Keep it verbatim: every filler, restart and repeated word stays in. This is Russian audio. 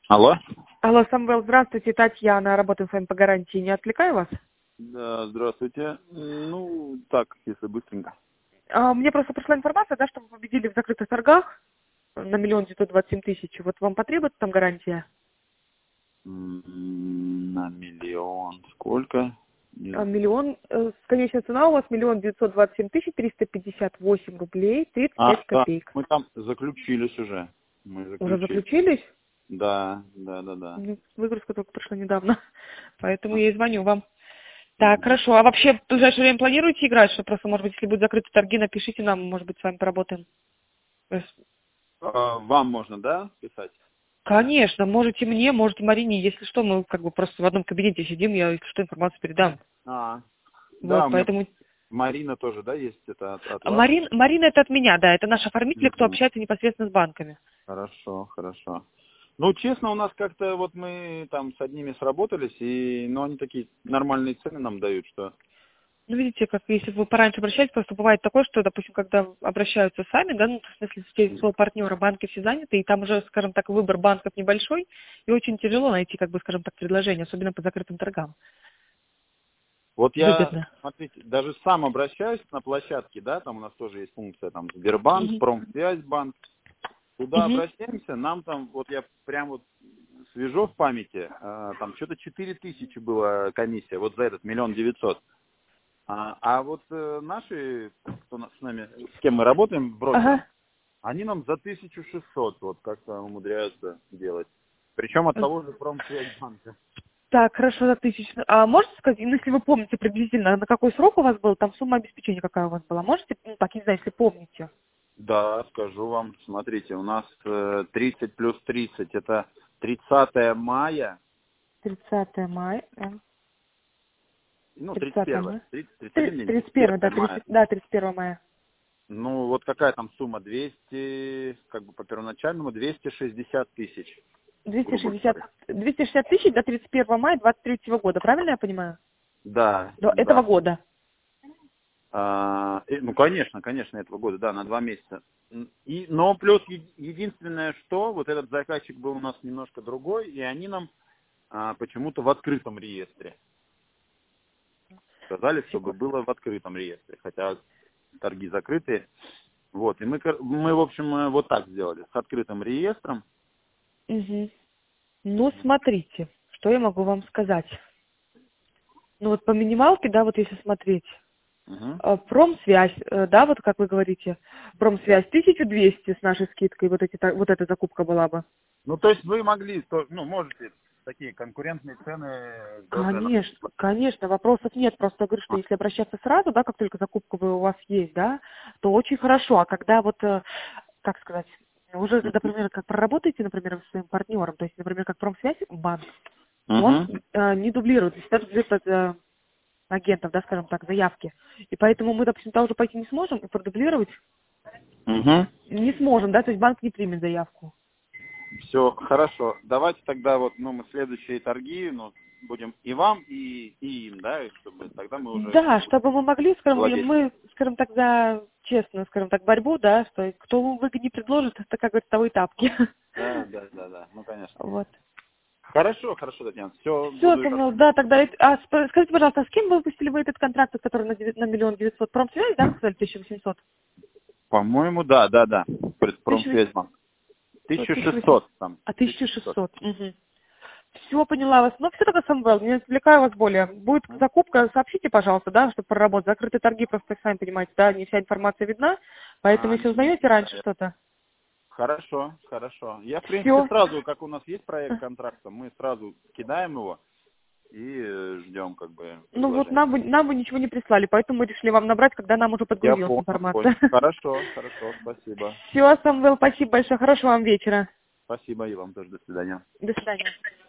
Алло? Алло, Самвел, здравствуйте, Татьяна, работаю с вами по гарантии, не отвлекаю вас? Да, здравствуйте. Ну, так, если быстренько. А, мне просто пришла информация, да, что вы победили в закрытых торгах на миллион девятьсот двадцать семь тысяч. Вот вам потребуется там гарантия? М, На миллион. Сколько? А, Не- миллион, э, конечная цена у вас миллион девятьсот двадцать семь тысяч триста пятьдесят восемь рублей тридцать А, пять да, копеек. мы там заключились уже. Мы Уже заключили. заключились? Да, да, да, да. Ну, выгрузка только пришла недавно, поэтому А, я и звоню вам. Так, мгм. хорошо. А вообще в ближайшее время планируете играть? Что просто, может быть, если будут закрыты торги, напишите нам, может быть, с вами поработаем. То есть, А, Вам можно, да, писать? конечно, можете мне, можете Марине, если что, мы как бы просто в одном кабинете сидим, я, если что, информацию передам. А, да, Вот, у меня поэтому... Марина тоже, да, есть это от, от А вас? Марин, Марина это от меня, да, это наш оформитель, кто Мгм. общается непосредственно с банками. Хорошо, хорошо. Ну, честно, у нас как-то вот мы там с одними сработались, и, ну, они такие нормальные цены нам дают, что... Ну, видите, как если вы пораньше обращались, просто бывает такое, что, допустим, когда обращаются сами, да, ну, в смысле, через своего партнера банки все заняты, и там уже, скажем так, выбор банков небольшой, и очень тяжело найти, как бы, скажем так, предложение, особенно по закрытым торгам. Вот я, Выгодно. смотрите, даже сам обращаюсь на площадке, да, там у нас тоже есть функция, там, Сбербанк, Мгм. Промсвязьбанк. Туда Мгм. обращаемся, нам там, вот я прям вот свежо в памяти, а, там что-то четыре тысячи была комиссия, вот за этот миллион девятьсот. А, а вот э, наши, кто на- с нами, с кем мы работаем, брокером, Ага. они нам за тысячу шестьсот вот как-то умудряются делать. Причем от того же Промсвязьбанка. Так, хорошо, за тысячу. А можете сказать, ну, если вы помните приблизительно, на какой срок у вас был, там сумма обеспечения какая у вас была? Можете, ну, так, не знаю, если помните. Да, скажу вам, смотрите, у нас э, тридцать плюс тридцать, это тридцатое мая, тридцатое мая. да. ну, тридцать тридцатое первое, мая. тридцать, тридцать Три- один день, тридцать тридцать первое, да, первое мая. тридцать, да, тридцать первое мая. Ну, вот какая там сумма? двести, как бы по первоначальному, двести шестьдесят тысяч, двести грубо шестьдесят, говоря. двести шестьдесят тысяч до тридцать первого мая двадцать третьего года, правильно я понимаю? Да, До этого да. года. А, э, ну, конечно, конечно, этого года, да, на два месяца. М, И, но плюс е- единственное, что вот этот заказчик был у нас немножко другой, и они нам а, почему-то в открытом реестре. Сказали, чтобы Секунду. было в открытом реестре, хотя торги закрытые. Вот, и мы, кор- мы, в общем, э, вот так сделали, с открытым реестром. Угу. Ну, смотрите, что я могу вам сказать. Ну, вот по минималке, да, вот если смотреть, Мгм. э, промсвязь, э, да, вот как вы говорите, Да. промсвязь тысяча двести с нашей скидкой, вот, эти, та- вот эта закупка была бы. Ну, то есть вы могли, то- ну, можете такие конкурентные цены тоже... на- Конечно, конечно, вопросов нет. Просто говорю, что если обращаться сразу, да, как только закупка вы- у вас есть, да, то очень хорошо. А когда вот, э, как сказать, уже, например, как проработаете, например, с своим партнером, то есть, например, как промсвязь банк, он Мгм. э, не дублирует, то есть всегда дублирует от, э, агентов, да, скажем так, заявки. И поэтому мы, допустим, туда уже пойти не сможем и продублировать Мгм. не сможем, да, то есть банк не примет заявку. Все, хорошо. Давайте тогда вот, ну, мы следующие торги, ну, будем и вам, и, и им, да, и чтобы тогда мы уже Да, чтобы мы могли, скажем, и владеть. мы, скажем так, за честную, скажем так, борьбу, да, что кто выгоднее предложит, это, как говорится, того и тапки. Да, да, да, да, ну, конечно. Вот. Хорошо, хорошо, Татьяна, все, Все, буду... Самвел, да, тогда, это- а, сп- скажите, пожалуйста, а с кем вы выпустили вы этот контракт, который на, девя- на миллион девятьсот? Промсвязь, да, сказали, тысяча восемьсот? По-моему, да, да, да, Тысяча восемьсот. Промсвязьбанк. тысяча Тысяча восемьсот. шестьсот там, А тысяча тысяча шестьсот. шестьсот. Угу. Все, поняла вас. Ну, все тогда, Самвел, не отвлекаю вас более. Будет закупка, сообщите, пожалуйста, да, чтобы проработать. Закрытые торги, просто, сами понимаете, да, не вся информация видна. Поэтому, А, если узнаете раньше да, что-то, хорошо, хорошо. Я, в принципе, все. сразу, как у нас есть проект контракта, мы сразу кидаем его и э, ждем, как бы, Ну вот предложения. нам бы, нам бы ничего не прислали, поэтому мы решили вам набрать, когда нам уже Я подгрузилась понял, понял. информация. Хорошо, хорошо, спасибо. Все, Самвел, спасибо большое. Хорошего вам вечера. Спасибо и вам тоже. До свидания. До свидания.